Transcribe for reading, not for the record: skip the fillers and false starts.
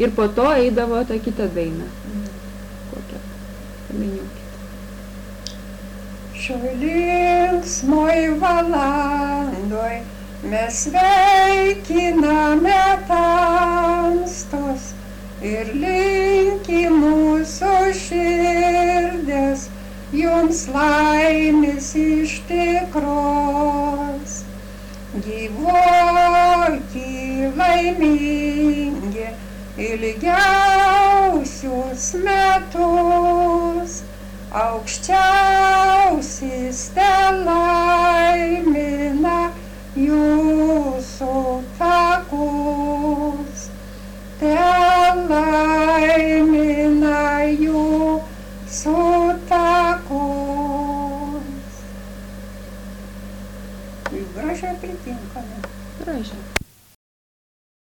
Ir po to eidavo tą kitą dainą. Kokią? Paminiukit. Šioj linksmoj valandoj mes sveikiname tamstos ir linki mūsų širdis jums laimės iš tikros. Gyvuoki laimingi ilgiausius metus, aukščiausias te laimina jūsų